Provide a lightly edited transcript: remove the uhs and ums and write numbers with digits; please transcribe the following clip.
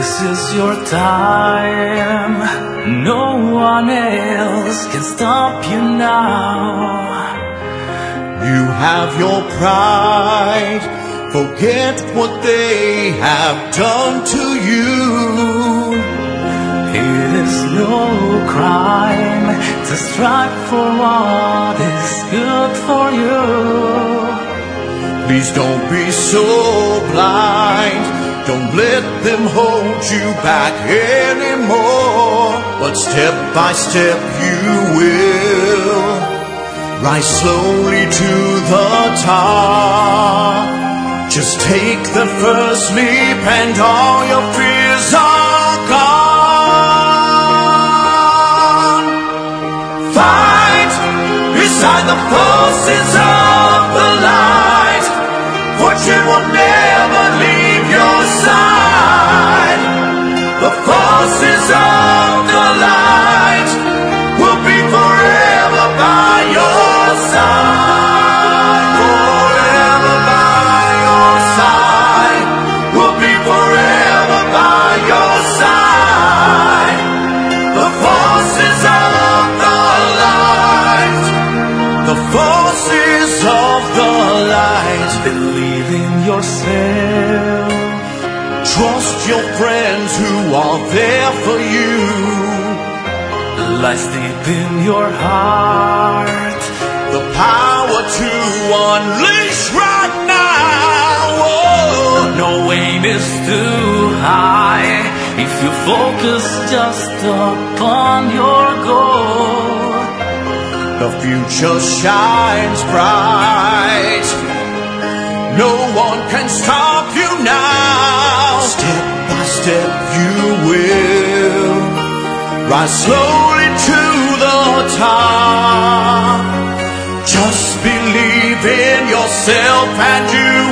This is your time. No one else can stop you now. You have your pride. Forget what they have done to you. It is no crime to strive for what is good for you. Please don't be so blind. Don't let them hold you back anymore. But step by step you will rise slowly to the top. Just take the first leap and all your fears are gone. Fight beside the forces of the light. Fortune will never leave your side. The forces of the light will be forever by your side. Forever by your side. Will be forever by your side. The forces of the light. The forces of the light. Believe in yourself. Trust your friends who are there for you. Lies deep in your heart. The power to unleash right now. Oh. No aim is too high if you focus just upon your goal. The future shines bright. No one can stop you now. Step by step you will rise slowly to the top. Just believe in yourself and you